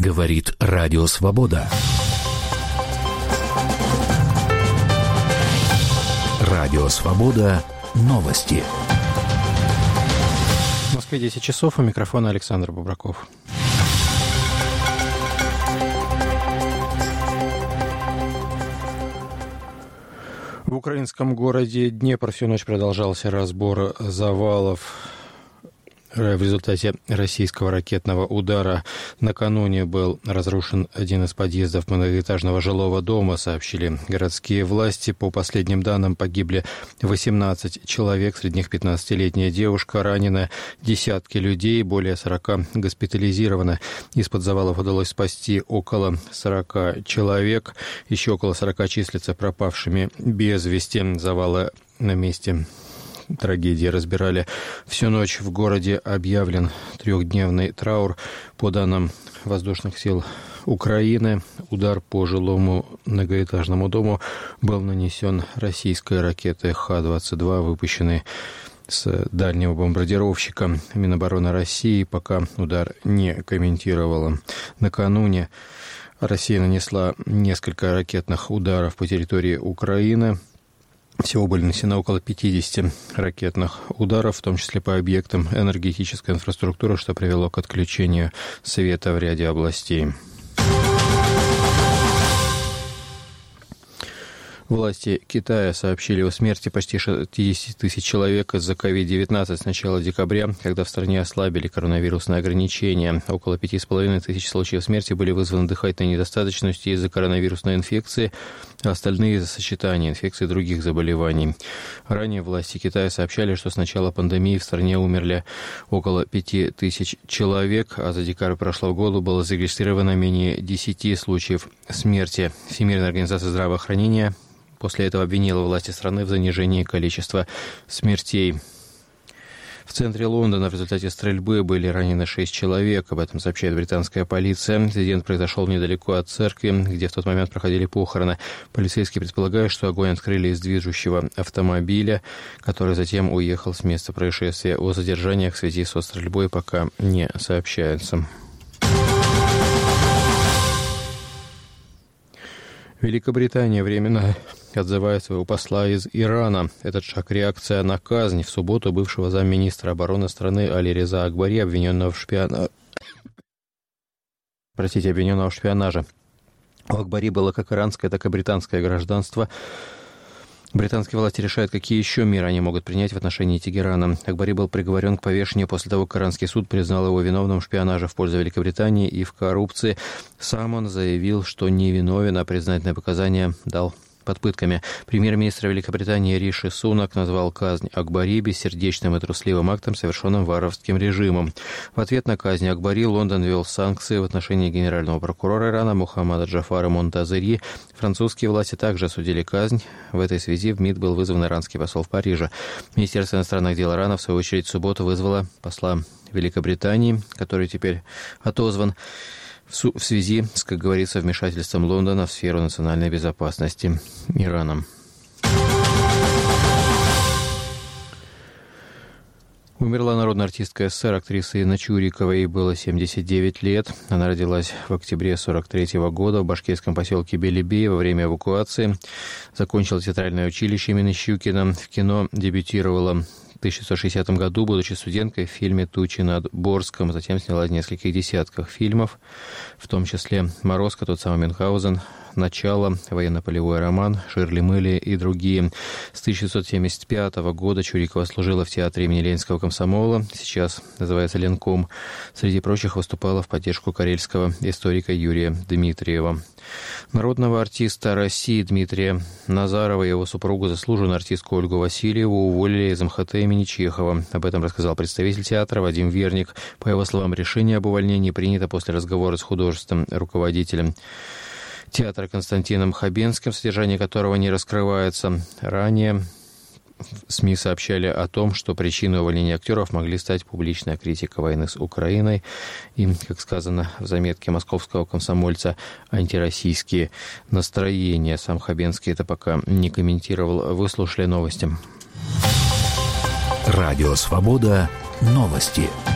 Говорит Радио Свобода. Радио Свобода. Новости. В Москве 10 часов. У микрофона Александр Бубраков. В украинском городе Днепр всю ночь продолжался разбор завалов. В результате российского ракетного удара накануне был разрушен один из подъездов многоэтажного жилого дома, сообщили городские власти. По последним данным, погибли 18 человек, среди них 15-летняя девушка, ранено десятки людей, более 40 госпитализировано. Из-под завалов удалось спасти около 40 человек, еще около 40 числятся пропавшими без вести. Завалы на месте трагедии разбирали всю ночь. В городе объявлен трехдневный траур. По данным воздушных сил Украины, удар по жилому многоэтажному дому был нанесен российской ракетой Х-22, выпущенной с дальнего бомбардировщика. Минобороны России пока удар не комментировала. Накануне Россия нанесла несколько ракетных ударов по территории Украины. Всего были нанесено около 50 ракетных ударов, в том числе по объектам энергетической инфраструктуры, что привело к отключению света в ряде областей. Власти Китая сообщили о смерти почти 60 тысяч человек из-за COVID-19 с начала декабря, когда в стране ослабили коронавирусные ограничения. Около 5,5 тысяч случаев смерти были вызваны дыхательной недостаточностью из-за коронавирусной инфекции, а остальные из-за сочетания инфекций и других заболеваний. Ранее власти Китая сообщали, что с начала пандемии в стране умерли около 5 тысяч человек, а за декабрь прошлого года было зарегистрировано менее 10 случаев смерти. Всемирная организация здравоохранения после этого обвинила власти страны в занижении количества смертей. В центре Лондона в результате стрельбы были ранены 6 человек. Об этом сообщает британская полиция. Инцидент произошел недалеко от церкви, где в тот момент проходили похороны. Полицейские предполагают, что огонь открыли из движущего автомобиля, который затем уехал с места происшествия. О задержаниях в связи со стрельбой пока не сообщается. Великобритания временно отзывает своего посла из Ирана. Этот шаг – реакция на казнь в субботу бывшего замминистра обороны страны Алиреза Акбари, обвиненного в шпионаже. У Акбари было как иранское, так и британское гражданство. Британские власти решают, какие еще меры они могут принять в отношении Тегерана. Акбари был приговорен к повешению после того, как иранский суд признал его виновным в шпионаже в пользу Великобритании и в коррупции. Сам он заявил, что невиновен, а признательные показания дал под пытками. Премьер-министр Великобритании Риши Сунак назвал казнь Акбари бессердечным и трусливым актом, совершенным варварским режимом. В ответ на казнь Акбари Лондон ввел санкции в отношении генерального прокурора Ирана Мухаммада Джафара Монтазери. Французские власти также осудили казнь. В этой связи в МИД был вызван иранский посол в Париже. Министерство иностранных дел Ирана, в свою очередь, в субботу вызвало посла Великобритании, который теперь отозван, в связи с, как говорится, вмешательством Лондона в сферу национальной безопасности Ирана. Умерла народная артистка СССР, актриса Инна Чурикова. Ей было 79 лет. Она родилась в октябре 1943 года в башкирском поселке Белебей во время эвакуации. Закончила театральное училище имени Щукина. В кино дебютировала в 1960 году, будучи студенткой, в фильме «Тучи над Борском». Затем снялась в нескольких десятках фильмов, в том числе «Морозко», тот самый Мюнхгаузен, «Начало», «Военно-полевой роман», «Ширли-мырли» и другие. С 1975 года Чурикова служила в театре имени Ленинского комсомола, сейчас называется Ленком. Среди прочих выступала в поддержку карельского историка Юрия Дмитриева. Народного артиста России Дмитрия Назарова и его супругу, заслуженную артистку Ольгу Васильеву, уволили из МХТ имени Чехова. Об этом рассказал представитель театра Вадим Верник. По его словам, решение об увольнении принято после разговора с художественным руководителем театра Константином Хабенским, содержание которого не раскрывается. Ранее СМИ сообщали о том, что причиной увольнения актеров могли стать публичная критика войны с Украиной и, как сказано в заметке московского комсомольца, антироссийские настроения. Сам Хабенский это пока не комментировал. Выслушали новости. Радио «Свобода». Новости.